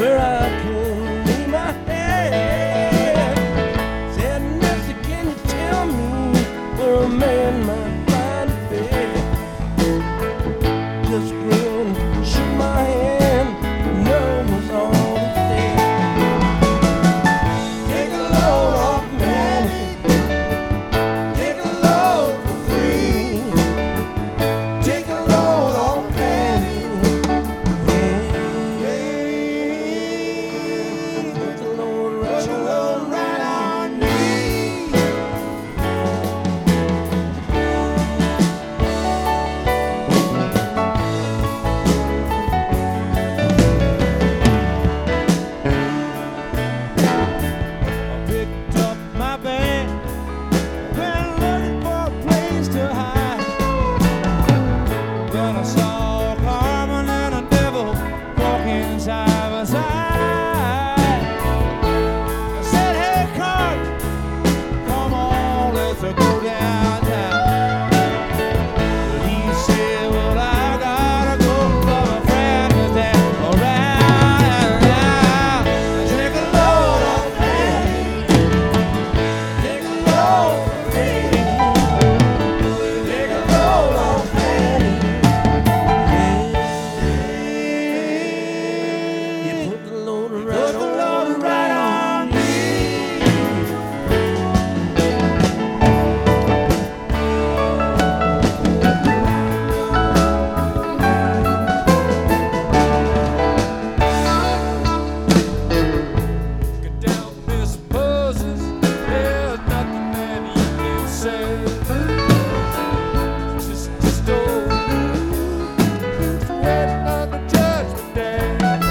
where I can lay my head. Said, mister, can you tell me where a man might find a bed? Just grinned, shook my hand, no was all he said. Take a load off Manny, take a load for free. Take a load off Manny, yeah. Put the load right on me. I picked up my bag, went looking for a place to hide. Then I saw Carmen and a devil walking side by side. I said, hey, Carmen, come on, let's go downtown. But he said, well, I gotta go, but my friend is there around now. Take a load off Manny, take a load for me. Take a load off Manny. You put the load right on me. Get down, Miss Moses. There's nothing that you can say. Just old waiting on the judgment day.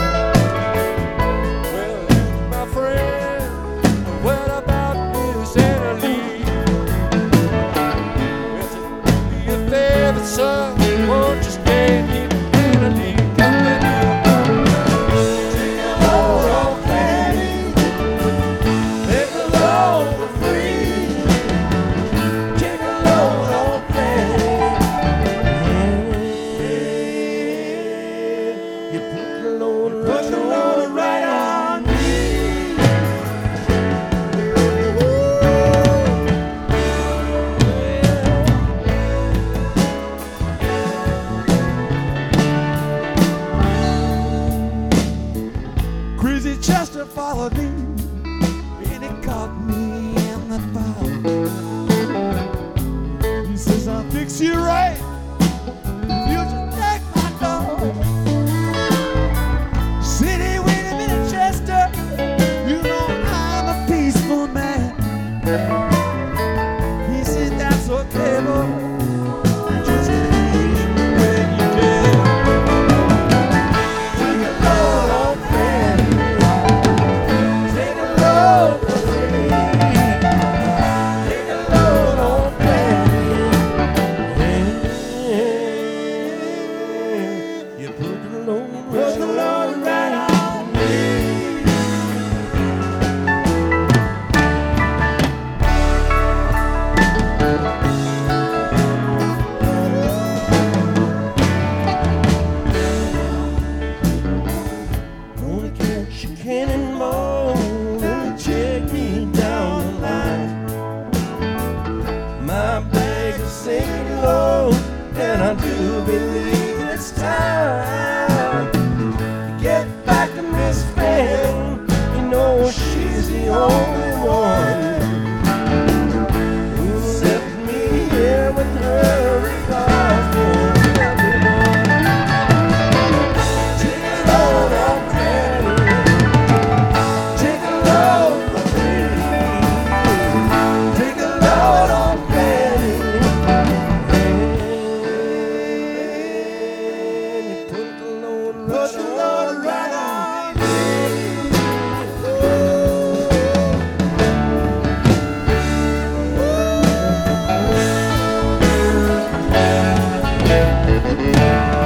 Well, my friend, what about Miss Annalie? Yes, it would be a favor, son. Won't you stay in Annalie company? Take a load off Manny, take a load for free. Take a load off Manny. You put the load right on me. Crazy Chester followed me, and he caught me in the fire. He says, I'll fix you right if you just take my dog. City, wait a minute, Chester, you know I'm a peaceful man. He said, that's okay, boy. You just leave when you can. Take a load off Manny, take a load for free. Take a load off Manny. You put the load right on me. Gonna catch a cannonball and check me down the line. My bag is sinking low, and I do believe it's time to get back to Miss Fan. You know she's the only one who left me here with her regards for everyone. Take a load off Manny, take a load for free. Take a load off Manny, and you put the load right on me. Ooh.